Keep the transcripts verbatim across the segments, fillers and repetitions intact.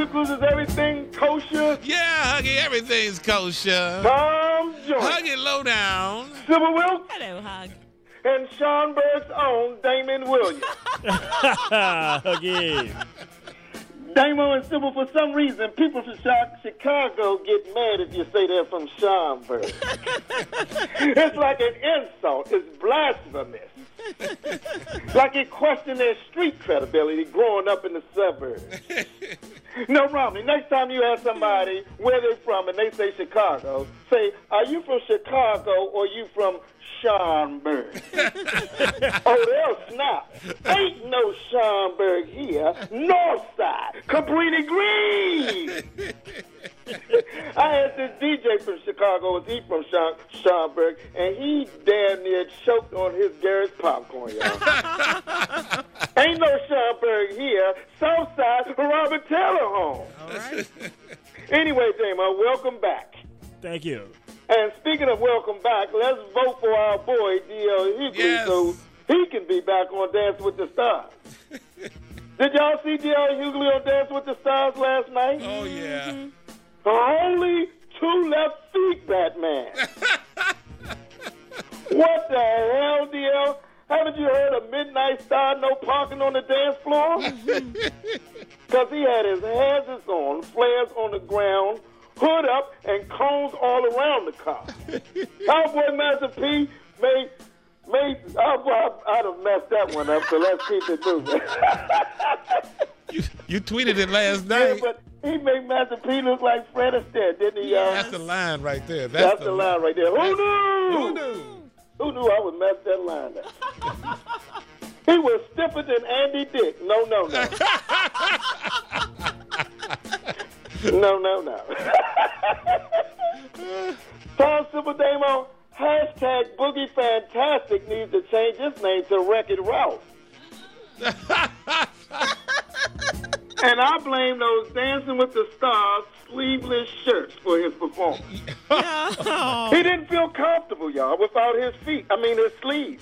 Hughley's, is everything kosher? Yeah, Huggy, everything's kosher. Tom Joyce. Huggy, low down. Sybil Wilkes. Hello, Hug. And Schaumburg's own Damon Williams. Huggy. Damo and Sybil, for some reason, people from Chicago get mad if you say they're from Schaumburg. It's like an insult. It's blasphemous. Like it questioned their street credibility growing up in the suburbs. No, Romney, next time you ask somebody where they're from and they say Chicago, say, are you from Chicago or you from Schaumburg? Oh, they'll snap. Ain't no Schaumburg here. North side. Cabrini Green. I asked this D J from Chicago, was he from Scha- Schaumburg, and he damn near choked on his Garrett's popcorn, y'all. Ain't no Schaumburg here. Southside, Robert Taylor home. All right. Anyway, Damo, welcome back. Thank you. And speaking of welcome back, let's vote for our boy, D L Hughley, Yes. so he can be back on Dance with the Stars. Did y'all see D L Hughley on Dance with the Stars last night? Oh, yeah. Only two left feet, Batman. What the hell, D L? Haven't you heard of Midnight Star, no parking on the dance floor? Because he had his hazards on, flares on the ground, hood up, and cones all around the car. Our boy Master P made, made, oh boy, I, I'd have messed that one up, so let's keep it moving. You, you tweeted it last Yeah, night. but he made Master P look like Fred Astaire, didn't he, y'all? That's the line right there. That's, That's the line right there. Who knew? Who knew? Who knew I would mess that line up? He was stiffer than Andy Dick. No, no, no. No, no, no. Tom Super Damo, hashtag Boogie Fantastic needs to change its name to Wreck-It Ralph. And I blame those Dancing with the Stars sleeveless shirts for his performance. No. He didn't feel comfortable, y'all, without his feet. I mean, his sleeves.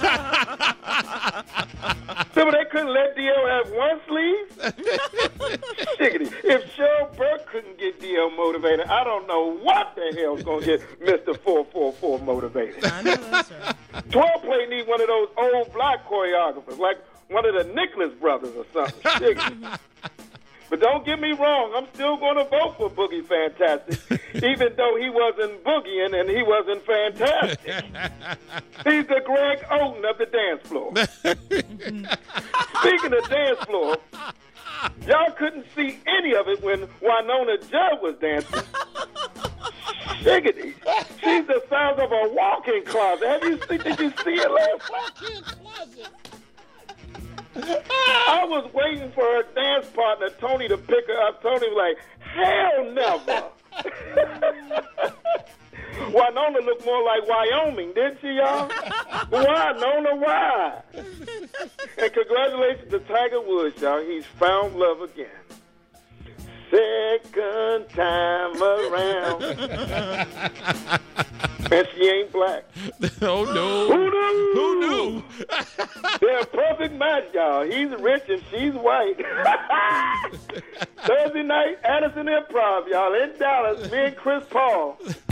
So they couldn't let D L have one sleeve? Shiggity. If Cheryl Burke couldn't get D L motivated, I don't know what the hell's going to get Mister four four four motivated. I know that's right. twelve play need one of those old black choreographers, like one of the Nicholas brothers or something. Shiggity. But don't get me wrong, I'm still going to vote for Boogie Fantastic, even though he wasn't boogieing and he wasn't fantastic. He's the Greg Oden of the dance floor. Speaking of dance floor, y'all couldn't see any of it when Winona Judd was dancing. Shiggity. She's the size of a walk-in closet. Have you seen, did you see it last night? I was waiting for her dance partner, Tony, to pick her up. Tony was like, hell never. Winona looked more like Wyoming, didn't she, y'all? Winona, why? And congratulations to Tiger Woods, y'all. He's found love again. Second time around. And she ain't black. Oh, no. Who knew? Who knew? They're a perfect match, y'all. He's rich and she's white. Thursday night, Addison Improv, y'all, in Dallas. Me and Chris Paul